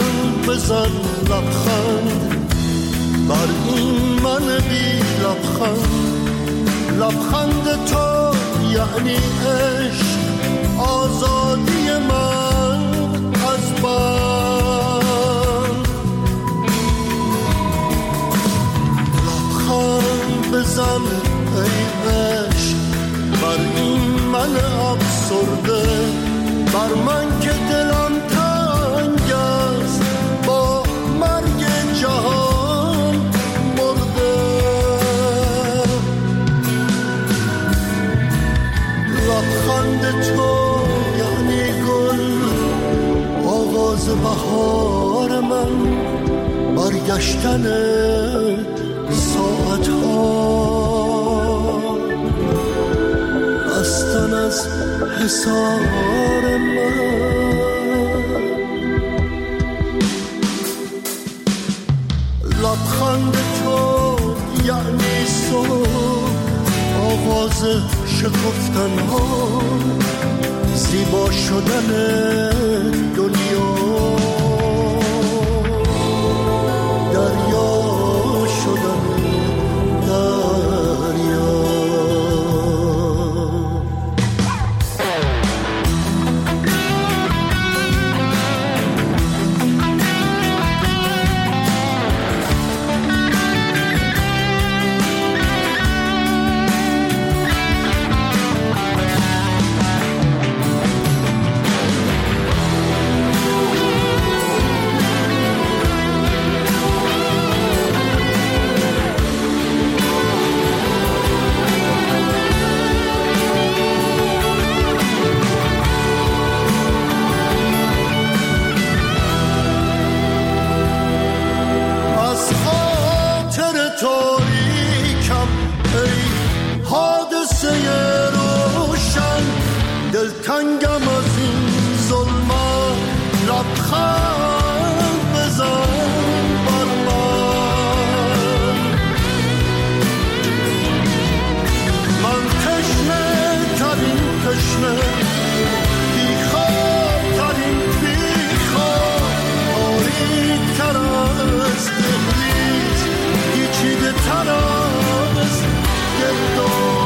لبخند بزن، لبخند بر این من بی لبخند. لبخند تو یعنی عشق، آزادی من از بند. لبخند بزن ای عشق بر این من افسرده، بر من که دلم تنگ است با مرگ جهان مرده. لبخند تو یعنی گل، آغاز بهار من، برگشتن ساعتها، رستن از حصار من. لبخند تو یعنی صبح، آغاز شکفتن ها، زیبا شدن دنیا، دریا شدن دریا. دلتنگم از این ظلمت، لبخند بزن بر من. من تشنه ترین تشنه، بیخواب ترین بیخواب، آریک تر از دهلیز، پیچیده تر از گرداب.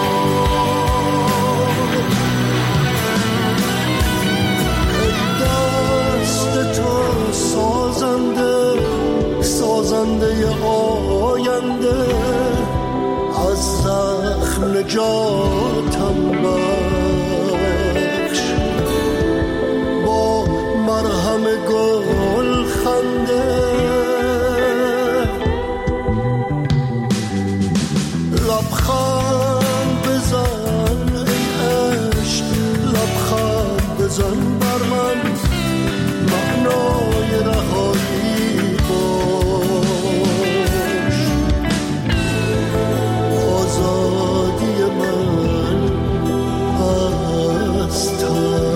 تو سازنده، سازنده آینده، از زخم نجاتم بخش، با مرهم گل خنده. لبخند بزن ای عشق، لبخند بزن بر من، معنای رهایی باش، آزادی من هستم.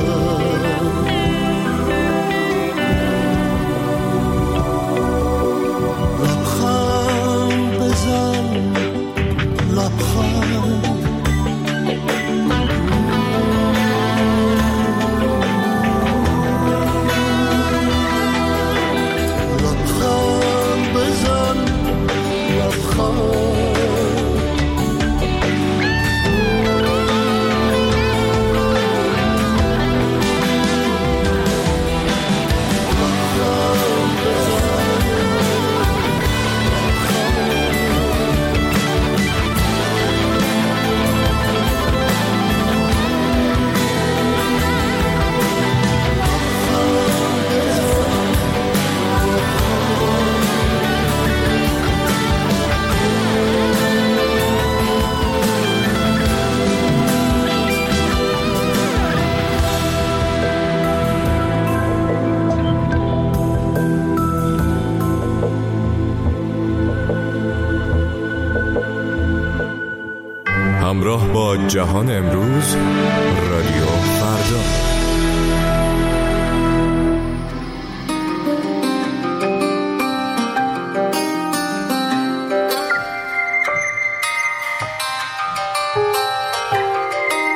لبخند بزن، لبخند همراه با جهان امروز، رادیو فردا.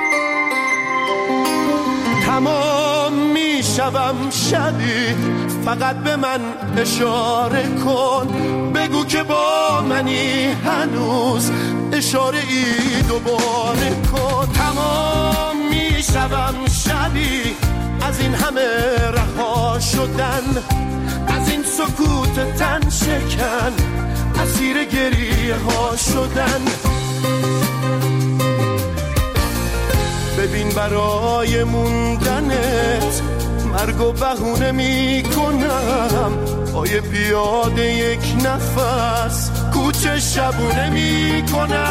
تمام می شوم شبی فقط به من اشاره کن، بگو که با منی هنوز، اشاره ای دوباره کن. تمام میشوم شبی از این همه رها شدن، از این سکوت تن شکن، اسیر گریه ها شدن. ببین برای موندنت مرگ و بهونه می کنم، پای پیاده یک نفس کوچه شبونه می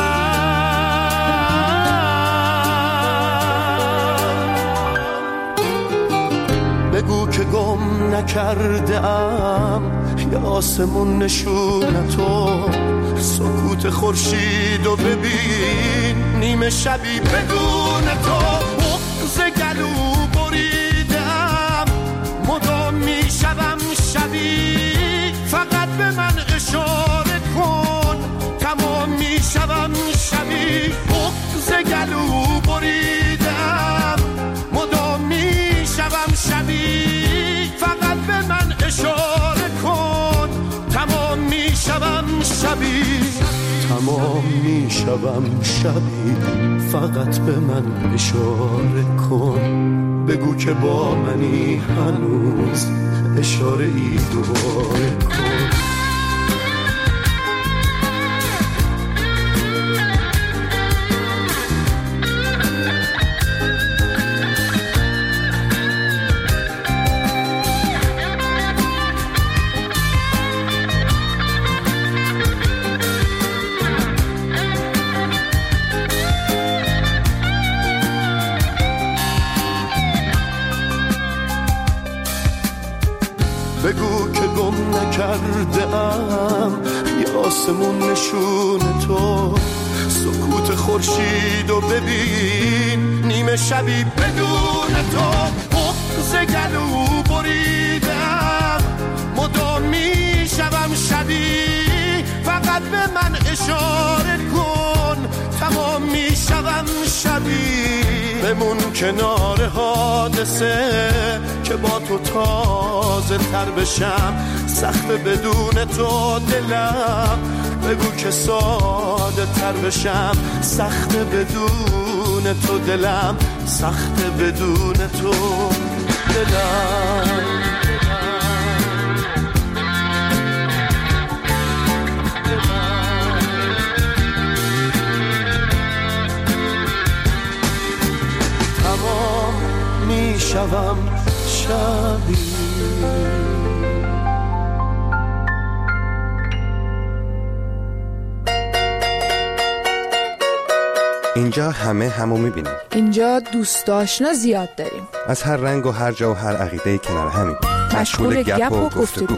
کنم. بگو که گم نکرده ام یا آسمون نشونتو، سکوت خورشید و ببین نیمه شبی بدون تو. بغض گلو بریدم مدام میشوم شبی، فقط به من اشاره کن، تمام میشوم شبی. بغض گلو بریدم مدام میشوم شبی، فقط به من اشاره کن، تمام میشوم شبی. تمام میشوم شبی، فقط به من اشاره کن، بگو که با منی هنوز، اشاره ای دوباره کن. بگو که گم نکرده ام یا آسمون نشون تو، سکوت خورشید و ببین نیمه شبی بدون تو. بغض گلو بریدم مدام میشوم شبی، فقط به من اشاره کن، تمام میشوم شبی. بمون کنار حادثه که با تو تازه تر بشم، سخت بدون تو دلم، بگو که ساده تر بشم، سخت بدون تو دلم، سخت بدون تو دلم. تمام میشوم شبی. اینجا همه همو میبینیم. اینجا دوست آشنا زیاد داریم، از هر رنگ و هر جا و هر عقیده کنار همیم، مشغول گپ و گفتگو.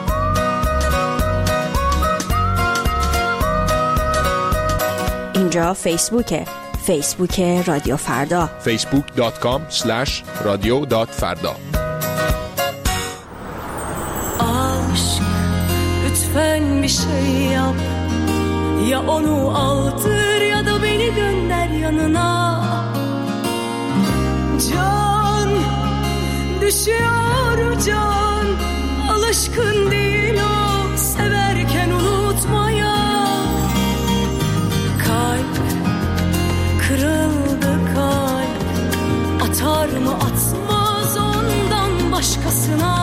اینجا فیسبوکه، فیسبوک رادیو فردا، facebook.com/radio.farda. Aşk lütfen bir şey yap, ya onu aldır ya da beni gönder yanına. Can düşüyor can, alışkın değil o severken unutmaya. Kalp kırıldı, kalp atar mı atmaz ondan başkasına.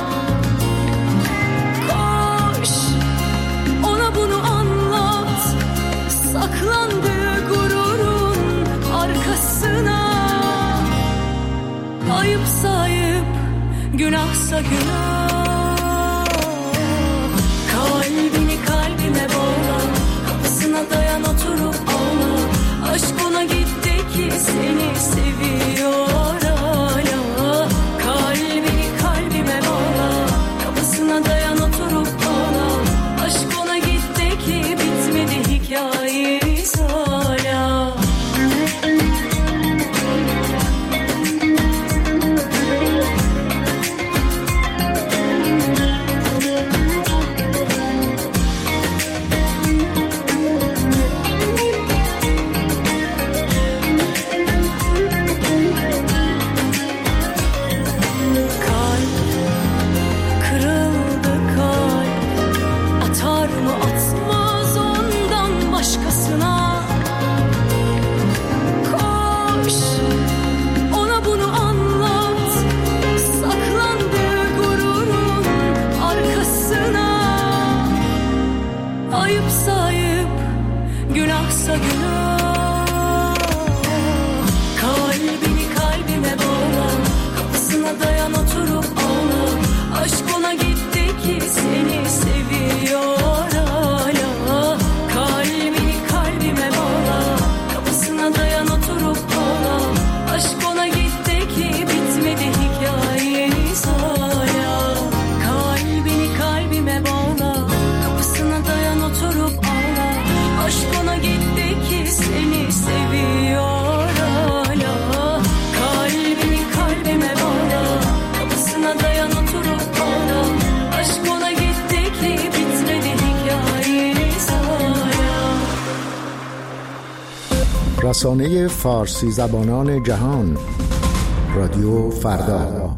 Koş ona bunu anlat, saklandığı gururun arkasına. Ayıpsa ayıp, günahsa günah. Kalbini kalbime bağla, kapısına dayan oturup ağla. Aşk ona gitti ki seni seviyor hala. Kalbini kalbime bağla, kapısına dayan oturup ağla. Aşk ona gitti ki bitmedi hikayemiz hala. رسانه فارسی زبانان جهان، رادیو فردا.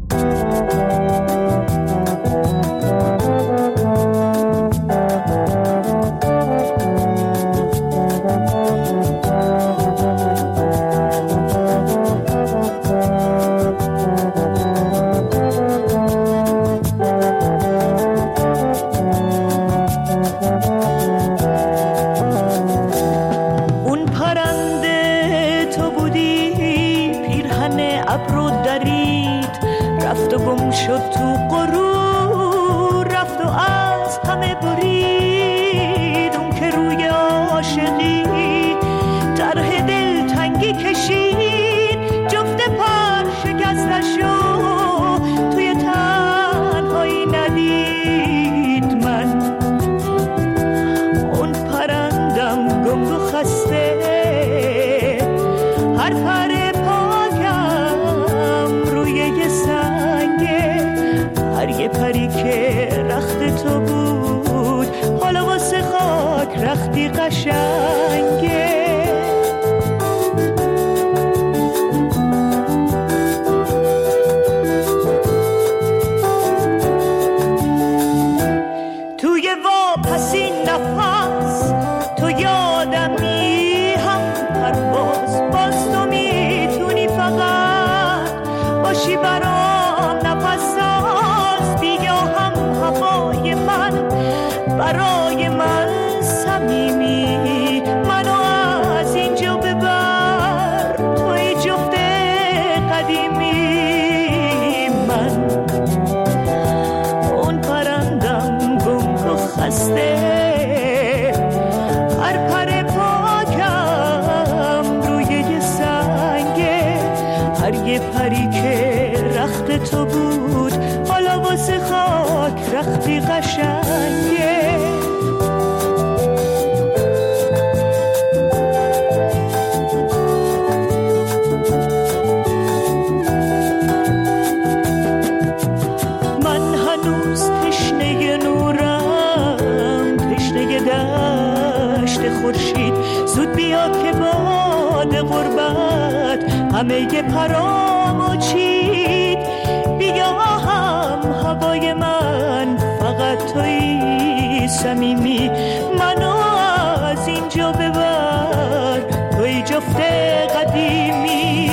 همه پرامو چید، بیا هم هوای من فقط توی صمیمی، منو از اینجا ببر توی جفت قدیمی.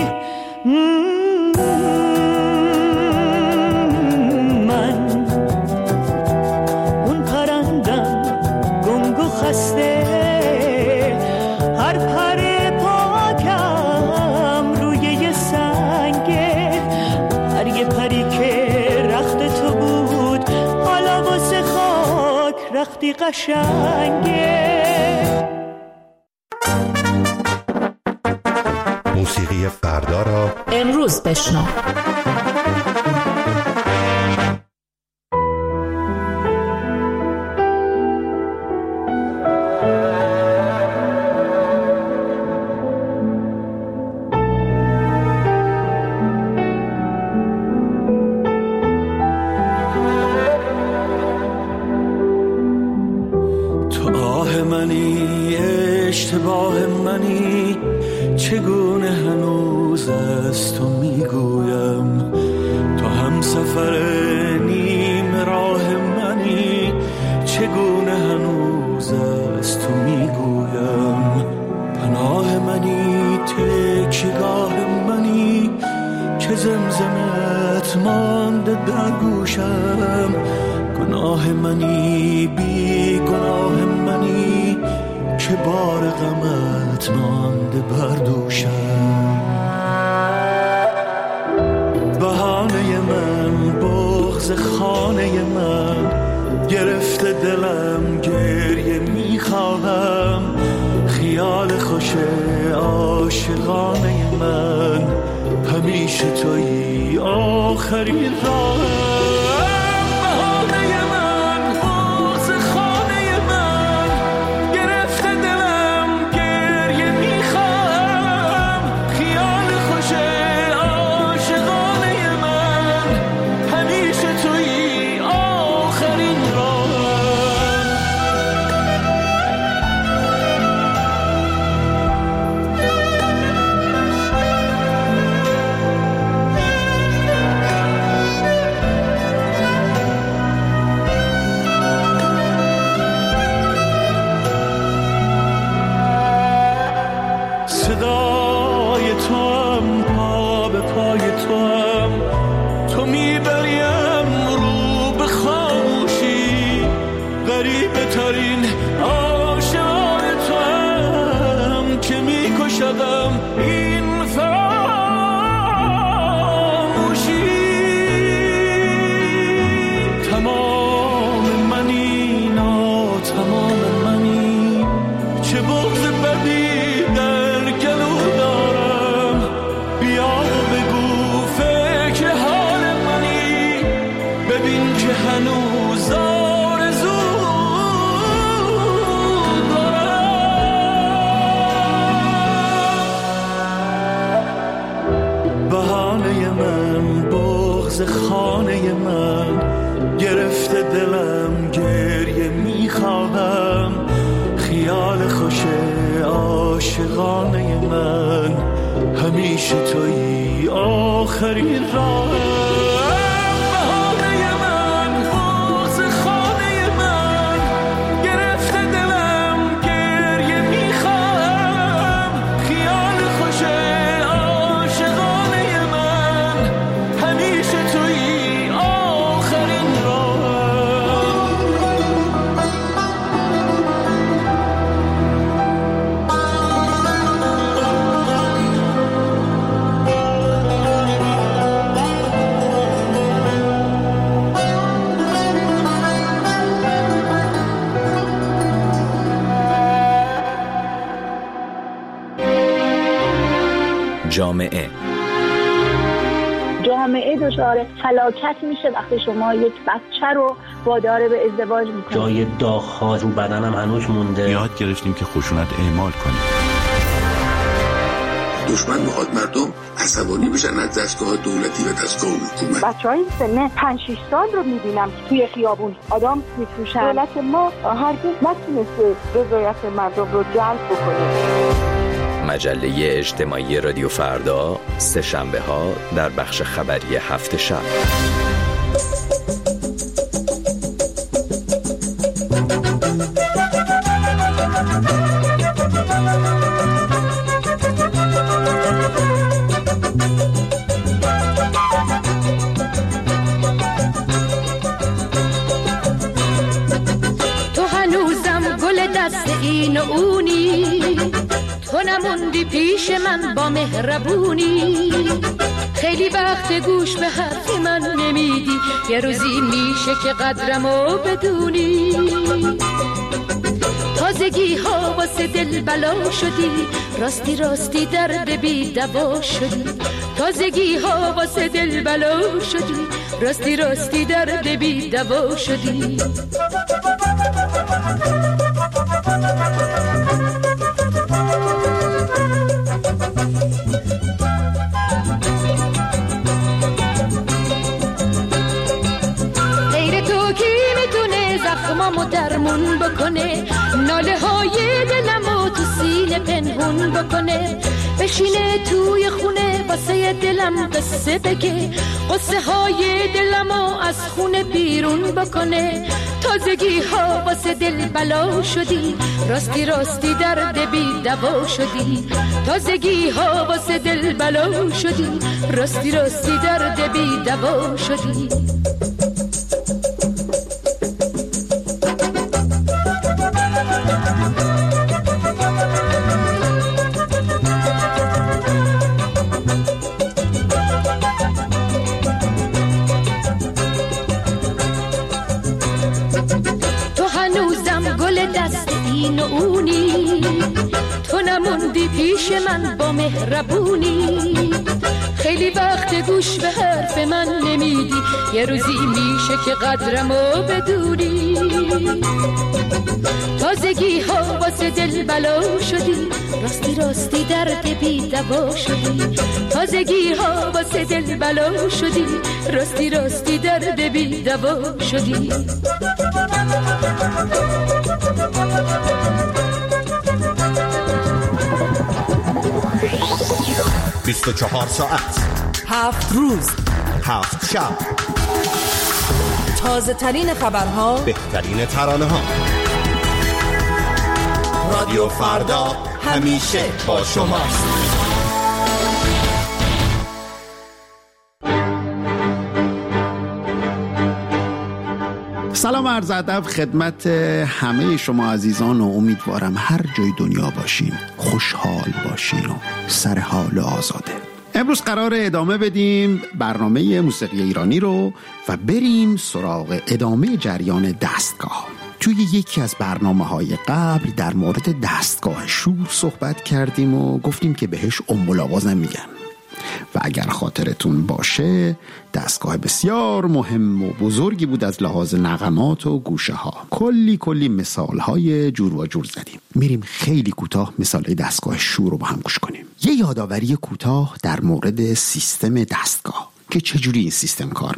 من اون پرندم گنگ و خسته، هر پر رختی قشنگه. موسیقی فردا را امروز بشنو. اشتباه منی، چگونه هنوز از تو میگویم، تو هم سفر نیم راه منی، چگونه هنوز از تو میگویم، پناه منی، تکیه‌گاه منی، که زمزمت مانده در گوشم، گناه منی، بی گناه منی، که بار غمت مانده بر دوشم. بهانه من، بغض خانه من، گرفته دلم گریه میخواهم، خیال خوش عاشقانه من، همیشه تویی آخرین راهم. عاشقانه من همیشه تویی آخرین راه جامعه دچار فلاکت میشه وقتی شما یک بچه رو وادار به ازدواج میکنید. جای داغ‌ها رو بدنم هنوز مونده. یاد گرفتیم که خشونت اعمال کنیم. دشمن میخواد مردم عصبانی بشن از دستگاه دولتی و دستگاه حکومت. بچهای سن 5-6 سال رو میبینم که توی خیابون آدم میفروشن. دولت ما هرگز نتونسته رضایت مردم رو جلب بکنه. مجله اجتماعی رادیو فردا سه شنبه ها در بخش خبری هفت شب. تو هنوزم گل دست این و اونی، تو نموندی پیش من با مهربونی، خیلی وقت گوش به حرف من نمیدی، یه روزی میشه که قدرمو بدونی. تازگی ها واسه دل بلا شدی، راستی راستی درد بی دوا شدی. تازگی ها واسه دل بلا شدی، راستی راستی درد بی دوا شدی. زخمامو درمون بکنه، ناله های دلمو تو سینه پنهون بکنه، بشینه توی خونه واسه دلم قصه بگه، قصه های دلمو از خونه بیرون بکنه. تازگی ها واسه دل بلا شدی، راستی راستی درد بی دوا شدی. تازگی ها واسه دل بلا شدی، راستی راستی درد بی دوا شدی. تو نموندی پیش من با مهربونی، خیلی وقت گوش به حرف من نمیدی، یه روزی میشه که قدرمو بدونی. تازگی ها واسه دل بلا شدی، راستی راستی درد بی دوا شدی. تازگی ها واسه دل بلا شدی، راستی راستی درد بی دوا شدی. 24 ساعت 7 روز 7 شب، تازه ترین خبرها، بهترین ترانه ها. رادیو فردا همیشه با شماست. سلام عرض ادب خدمت همه شما عزیزان و امیدوارم هر جای دنیا باشین خوشحال باشین و سر حال و آزاده. امروز قرار ادامه بدیم برنامه موسیقی ایرانی رو و بریم سراغ ادامه جریان دستگاه. توی یکی از برنامه‌های قبل در مورد دستگاه شور صحبت کردیم و گفتیم که بهش ام الاواز میگن و اگر خاطرتون باشه دستگاه بسیار مهم و بزرگی بود از لحاظ نغمات و گوشه ها. کلی مثال های جور و جور زدیم. میریم خیلی کوتاه مثال دستگاه شور رو با هم گوش کنیم. یه یادآوری کوتاه در مورد سیستم دستگاه که چجوری این سیستم کار میکنه.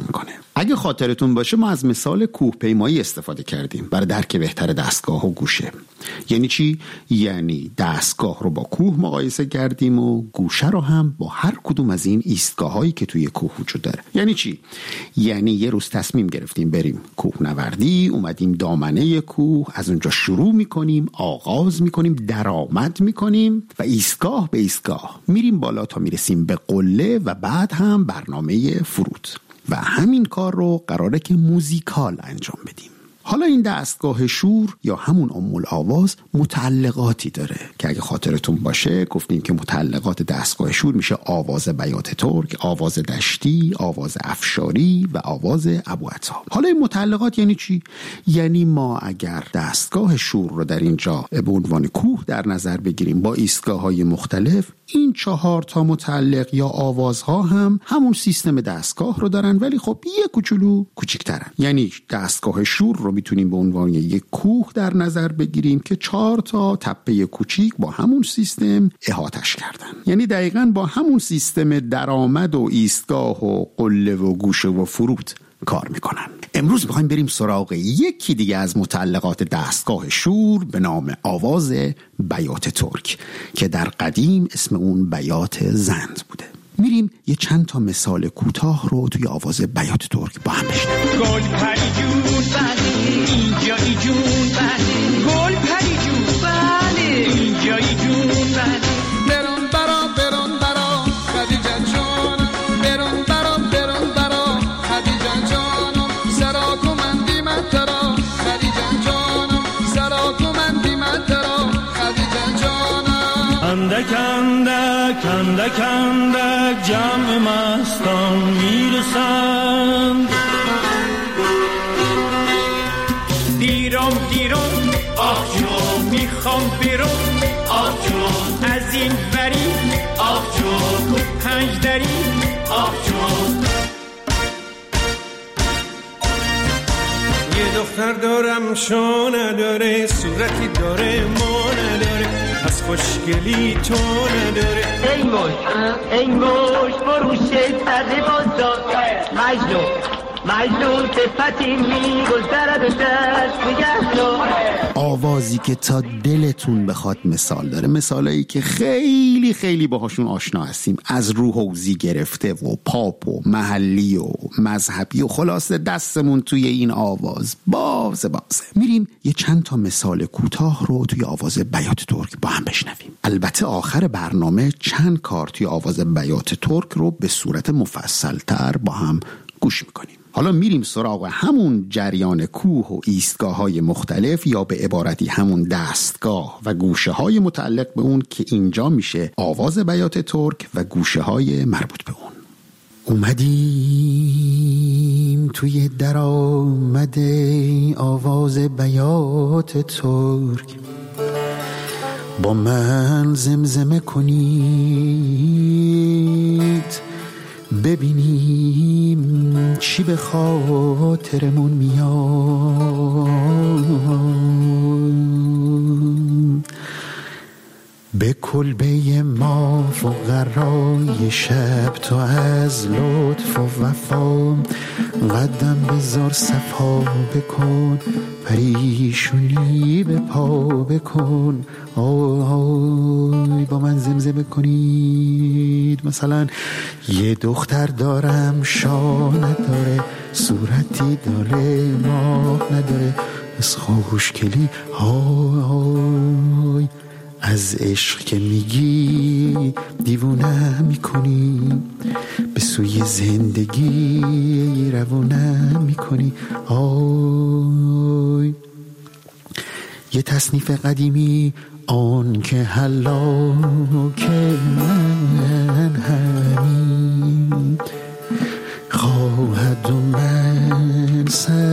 اگه خاطرتون باشه ما از مثال کوه پیمایی استفاده کردیم برای درک بهتر دستگاه و گوشه. یعنی چی؟ یعنی دستگاه رو با کوه مقایسه کردیم و گوشه رو هم با هر کدوم از این ایستگاه‌هایی که توی کوه وجود داره. یعنی چی؟ یعنی یه روز تصمیم گرفتیم بریم کوهنوردی، اومدیم دامنه کوه، از اونجا شروع میکنیم، آغاز میکنیم، درآمد میکنیم و ایستگاه به ایستگاه میریم بالا تا میرسیم به قله و بعد هم برنامه فرود. و همین کار رو قراره که موزیکال انجام بدیم. حالا این دستگاه شور یا همون ام الآواز متعلقاتی داره که اگه خاطرتون باشه گفتیم که متعلقات دستگاه شور میشه آواز بیات ترک، آواز دشتی، آواز افشاری و آواز ابوعطا. حالا این متعلقات یعنی چی؟ یعنی ما اگر دستگاه شور رو در اینجا به عنوان کوه در نظر بگیریم با ایستگاه‌های مختلف، این 4 تا متعلق یا آوازها هم همون سیستم دستگاه رو دارن ولی خب یه کوچولو کوچیک‌ترن. یعنی دستگاه شور رو میتونیم به عنوان یک کوه در نظر بگیریم که 4 تا تپه کوچیک با همون سیستم احاطش کردن. یعنی دقیقاً با همون سیستم درآمد و ایستگاه و قله و گوشه و فرود کار میکنن. امروز میخوایم بریم سراغ یکی دیگه از متعلقات دستگاه شور به نام آواز بیات ترک که در قدیم اسم اون بیات زند بوده. میریم یه چند تا مثال کوتاه رو توی آواز بیات ترک با هم بشنویم. گل پری جون بله اینجایی جون بله، گل پری جون بله اینجایی جون بله، برون برا خدیجه جانم، برون برا خدیجه جانم، سرا کمندی من ترا خدیجه جانم، سرا کمندی من ترا خدیجه جانم. اندک اندک اندک اندک جمع مستان میرسند، دیرم آه جون میخوام برم، آه جون از این وری، آه جون 5 دری، آه جون. یه دختر دارم شو نداره، صورتی داره ما نداره، از خوشگلی تو نداره. ای موش بروشه تره بازار مجنون صفتی میگذرد و دست نگهدار. آوازی که تا دلتون بخواد مثال داره، مثالایی که خیلی خیلی باهاشون آشنا هستیم، از روح حوزی گرفته و پاپ و محلی و مذهبی و خلاصه دستمون توی این آواز بازه. میریم یه چند تا مثال کوتاه رو توی آواز بیات ترک با هم بشنویم. البته آخر برنامه چند کار توی آواز بیات ترک رو به صورت مفصل‌تر با هم گوش میکنیم. حالا میریم سراغ همون جریان کوه و ایستگاه‌های مختلف یا به عبارتی همون دستگاه و گوشه‌های متعلق به اون که اینجا میشه آواز بیات ترک و گوشه‌های مربوط به اون. اومدیم توی درآمد آواز بیات ترک، با من زمزمه کنید ببینیم چی به خاطرمون میاد. به کلبه ما فقرای شب تو از لطف و وفا، قدم بذار صفا بکن، پریشونی به پا بکن. آی با من زمزمه کنید. مثلا یه دختر دارم شا نداره، صورتی داره ماه نداره، از خوشگلی های از عشق که میگی دیوونه میکنی، به سوی زندگی روونه میکنی. آی یه تصنیف قدیمی آن که حلا که من همین خواهد و من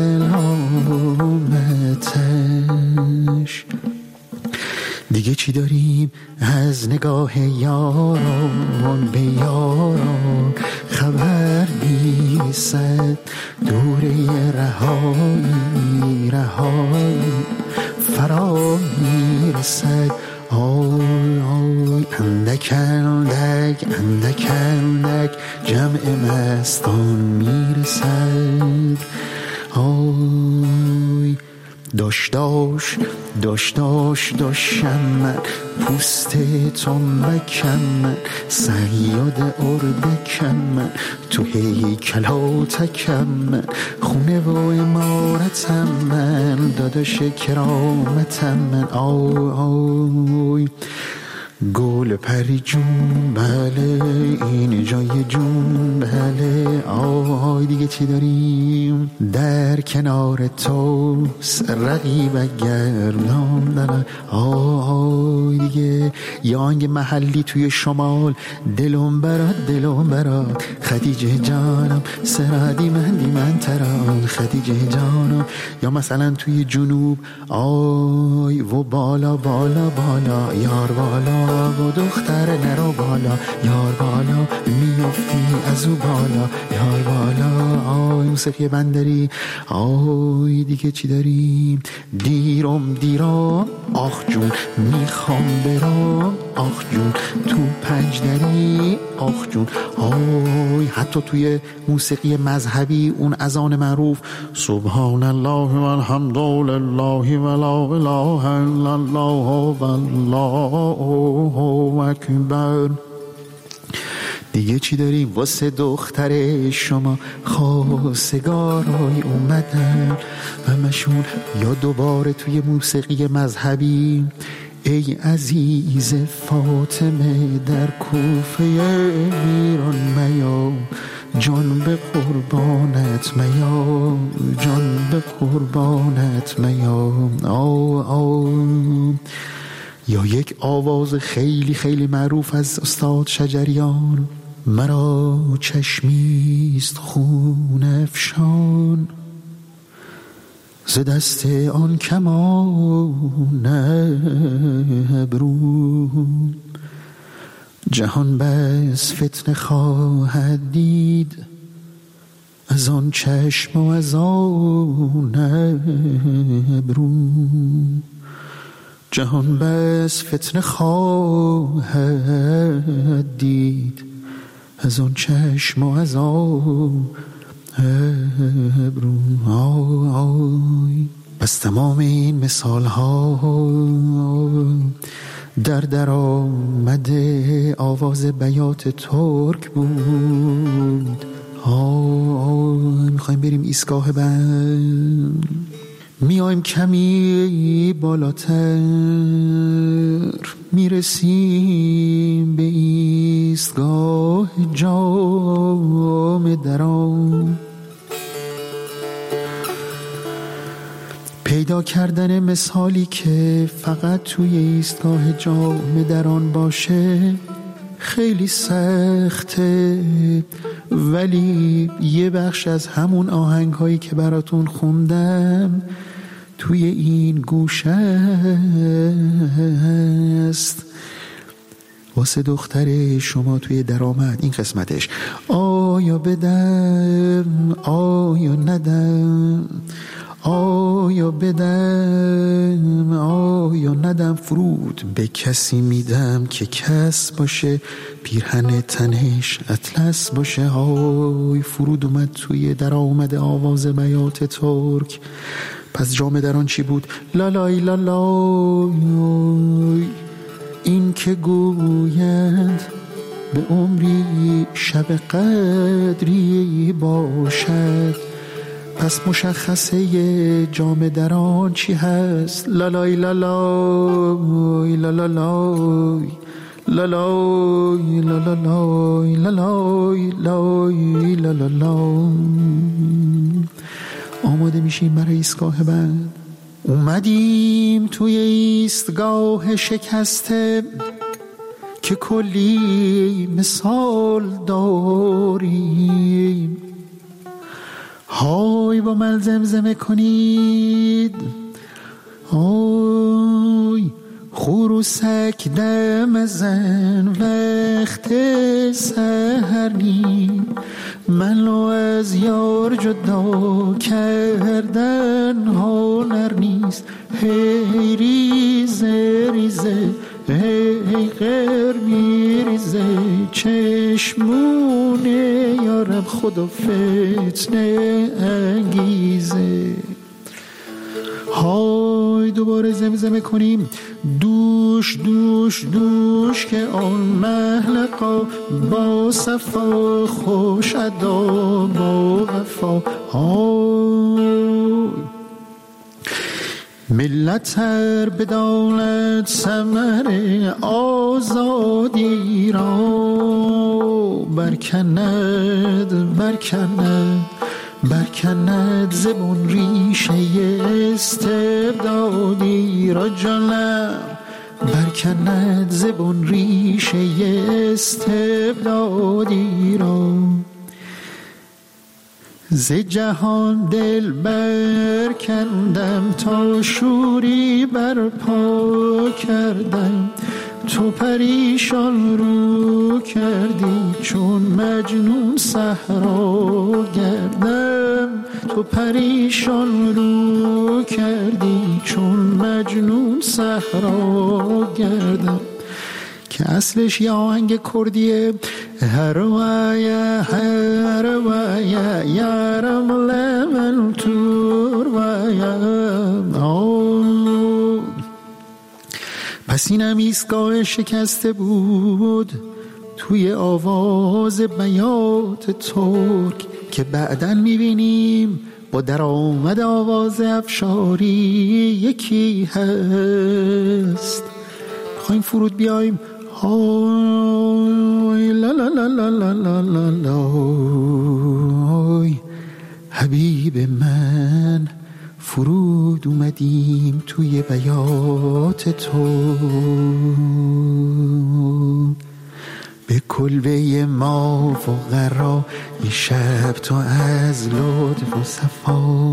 سلامتش. دیگه چی داریم از نگاه یاران به یاران، خبر نیست دوره رهایی فرا میرسد. آی اندک اندک اندک جمع مستان میرسد. آی داشتم من پوست تنبکم من صیاد اردکم من تو هیکلاتکم من خونه و امارتم من داداش کرامتم من. آی گل پری جون بله این جای جون بله. آی دیگه چی داریم در کنار تو رقیب گردام دارم. آی دیگه یه آهنگ محلی توی شمال دلم برات خدیجه جانم سرادی من تران خدیجه جانم. یا مثلا توی جنوب آی و بالا یار بالا و دختر نرو بالا یار بالا میافتی از او بالا یار بالا. آی موسیقی بندری. آی دیگه چی داریم دیرم آخ جون میخوام برام آخ جون تو پنج دری آخ جون. آی حتی توی موسیقی مذهبی اون اذان معروف سبحان الله و الحمد لله و لا اله الا الله والله اکبر. دیگه چی داریم واسه دختر شما خواستگارای اومدن و مشون. یا دوباره توی موسیقی مذهبی ای عزیز فاطمه در کوفه ایران میا جان به قربانت میا جان به قربانت میا. یا یک آواز خیلی خیلی معروف از استاد شجریان مرا چشمیست خون افشان ز دست آن کمان ابرو جهان بس فتنه خواهد دید از آن چشم و از آن ابرو جهان بس فتنه خواهد دید از آن چشم و از آن ابرو. پس تمام این مثال ها در آمد آواز بیات ترک بود. میخوایم بریم ایستگاه بند میایم کمی بالاتر میرسیم به ایستگاه جام درام. پیدا کردن مثالی که فقط توی ایستگاه جام دران باشه خیلی سخته، ولی یه بخش از همون آهنگ هایی که براتون خوندم توی این گوشه است واسه دختر شما توی درآمد. این قسمتش آیا بدم آیا ندم، آیا بدم آیا ندم، فرود به کسی میدم که کس باشه، پیرهن تنش اطلس باشه. های فرود اومد توی درآمد آواز بیات ترک. پس جام دران چی بود؟ لالای لالای، این که گویند به عمری شب قدری باشد. پس مشخصه جام دران چی هست؟ لالای لالای لالای لالای لالای لالای لالای لالای. آماده میشیم برای ایستگاه بعد. اومدیم توی ایستگاه شکسته که کلی مثال داریم. های با من زمزمه کنید، های خروسک دم زن وقت سحرنی، منو از یار جدا کردن هنر نیست. هی ریزه ریزه ای غیر میریزه چشمونه یارم خدا فتنه انگیزه. های دوباره زمزمه کنیم دوش دوش دوش که آن محلقا با صفا خوش ادا با وفا. های ملت هر بداند ثمر آزادی را برکند برکند برکند زبون ریشه استبدادی را جانم برکند زبون ریشه استبدادی را. ز جهان دل برکندم تا شوری برپا کردم تو پریشان رو کردی چون مجنون صحرا گردم تو پریشان رو کردی چون مجنون صحرا گردم که اصلش یه آهنگ کردیه هر وایه یارم لمن تور وایه. پس اینم ایستگاه شکسته بود توی آواز بیات ترک که بعدن میبینیم با در آمد آواز افشاری یکی هست. میخوایم فرود بیایم های لا لا لا لا لا لا لا لا حبیب من فرود اومدیم توی بیات تو به کلبه ما فقرا این شب تو از لطف و صفا.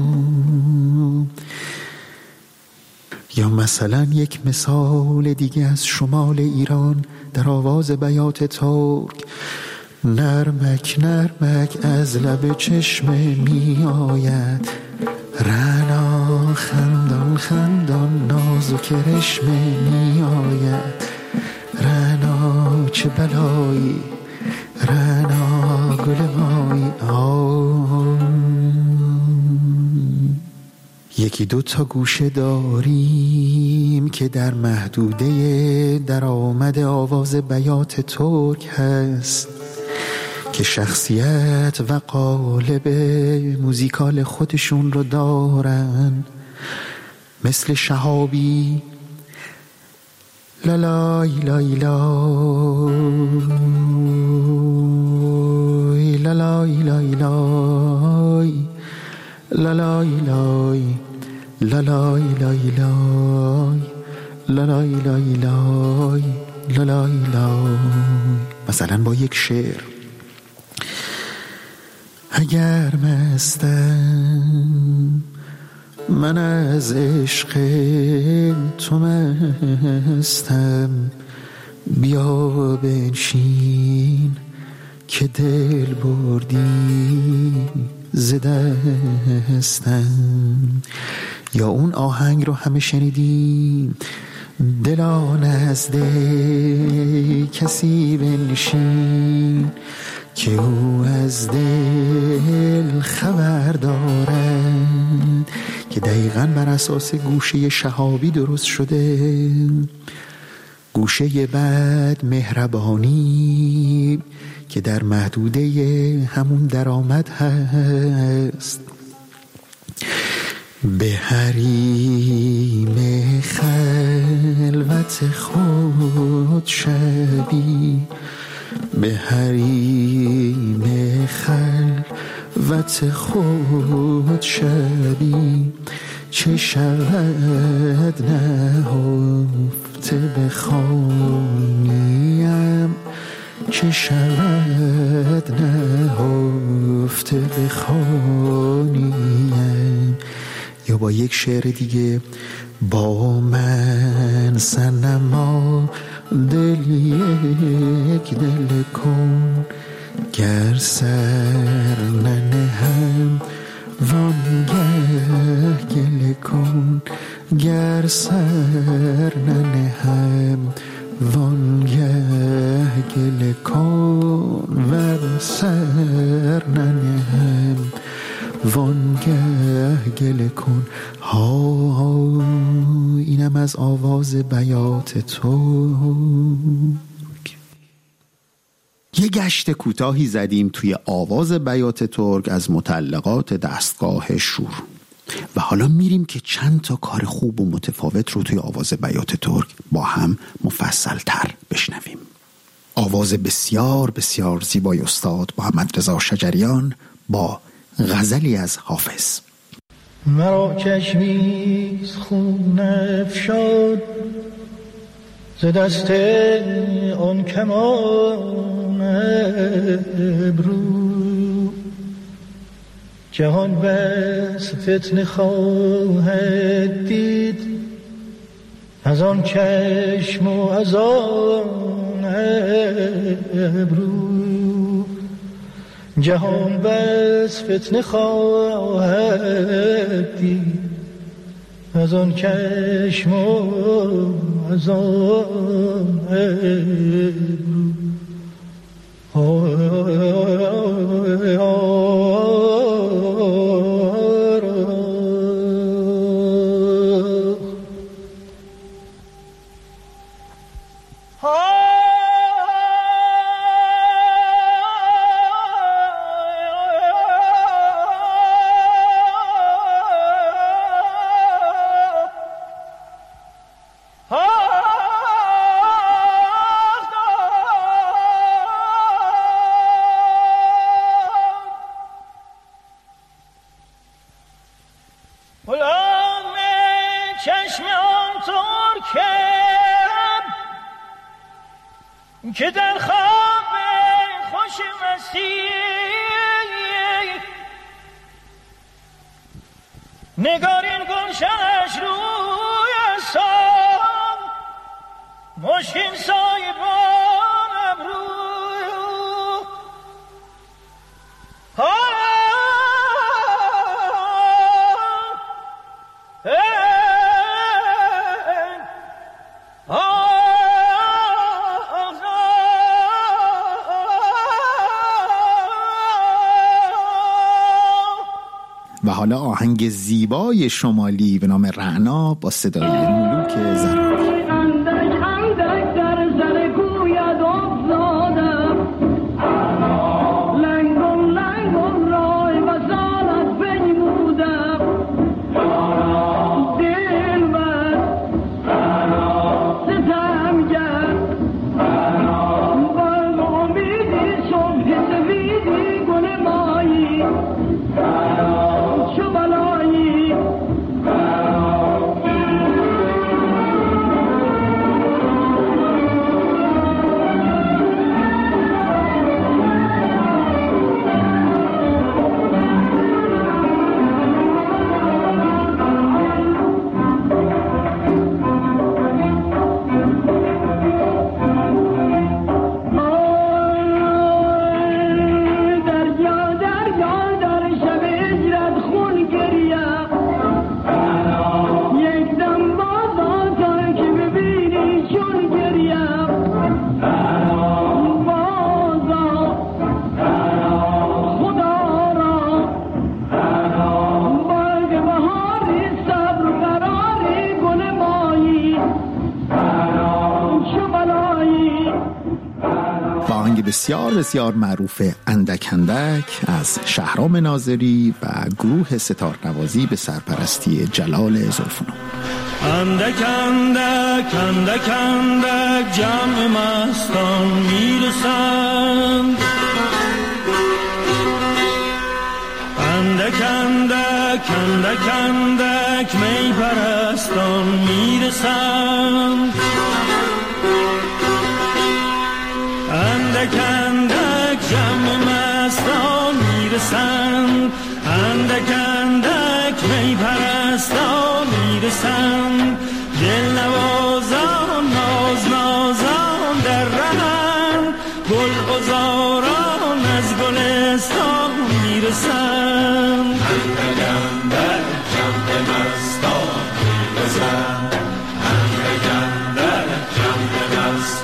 یا مثلا یک مثال دیگه از شمال ایران در آواز بیات ترک نرمک نرمک از لب چشمه می آید رنا خندان خندان نازک رشمه می آید رنا چه بلایی رنا گل مایی. یکی دو تا گوشه داریم که در محدوده درآمد آواز بیات ترک هست که شخصیت و قالب موزیکال خودشون رو دارن مثل شهابی لالای لای لای لالای لای لای لالای لای لالای لای لای لالای لای لای لالای لای. مثلا با یک شعر اگر مستم من از عشق تو مستم بیا بنشین که دل بردی ز دستم. یا اون آهنگ رو همه شنیدیم دلا نزد کسی بنشین که او از دل خبر دارد که دقیقاً بر اساس گوشه شهابی درست شده. گوشه بعد مهربانی که در محدوده همون درآمد هست. به حریم خلوت خود شبی به حریم خلوت خود شبی چه شود نهفته بخوانیم چه شود نهفته بخوانیم. یا با یک شعر دیگه با من صنما دل یک دل کن گر سر ننهم وانگه گل کن گر سر ننهم وانگه گل کن ور سر ننهم وانگه گل کن ها. اینم از آواز بیات تو. یه گشت کوتاهی زدیم توی آواز بیات ترک از متعلقات دستگاه شور و حالا میریم که چند تا کار خوب و متفاوت رو توی آواز بیات ترک با هم مفصل تر بشنویم. آواز بسیار بسیار زیبای استاد محمد رضا شجریان با غزلی از حافظ. مرا چشمی خون افشاد ز دست آن کمان ابرو، جهان بس فتنه خواهد دید از آن چشم و از آن ابرو، جهان بس فتنه خواهد دید از آن چشم و از آن که در خواب خوش مسیح نگارین گلشنش روی سام مشکین سایبان ابرو و حالا آهنگ زیبای شمالی به نام رعنا با صدای ملوک زرانی. بسیار بسیار معروف اندک اندک از شهرام ناظری و گروه ستارنوازی به سرپرستی جلال زلفنو. اندک اندک اندک اندک جمع مستان میرسند، اندک اندک اندک اندک می پرستان میرسند، اندک اندک جمع مستان میرسند، اندک اندک می پرستان میرسند، دل نوازان ناز نازان در رهند، گل غزاران از گلستان میرسند، اندک اندک جمع مستان میرسند، اندک اندک جمع مستان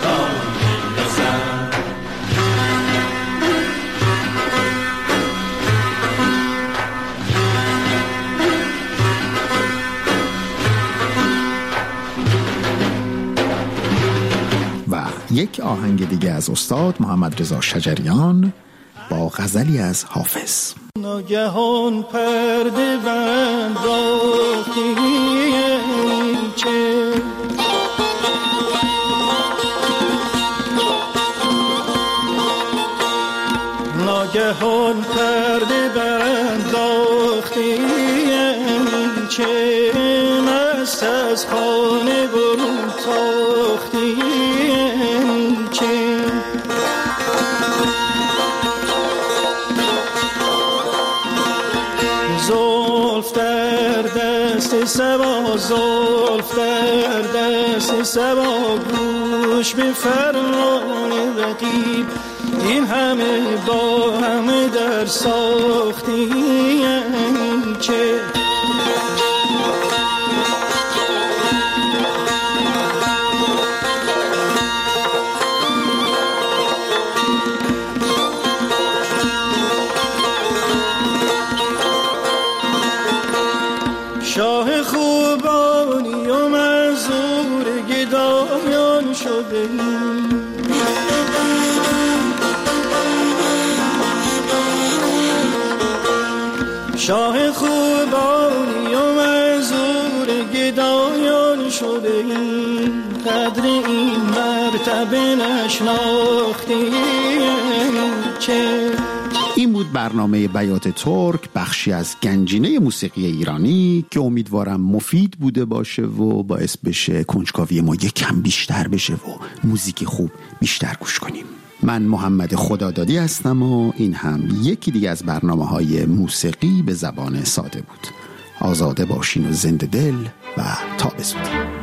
یک آهنگ دیگه از استاد محمد رضا شجریان با غزلی از حافظ. ناگهان پرده بنداختی چه ناگهان پرده بنداختی چه مست از خانه برون تاختی چه زلف در دست سبا زلف در دست سبا گوش به فرمان رقیب این همه با همه در ساختی چه شاه خوبانی و منظور گدایان شده شاه خوبانی و منظور گدایان شده قدر این مرتبه نشناختی چه. این بود برنامه بیات ترک، بخشی از گنجینه موسیقی ایرانی که امیدوارم مفید بوده باشه و باعث بشه کنجکاوی ما یکم بیشتر بشه و موزیک خوب بیشتر گوش کنیم. من محمد خدادادی هستم و این هم یکی دیگه از برنامه‌های موسیقی به زبان ساده بود. آزاده باشین و زنده دل و تا به زودی.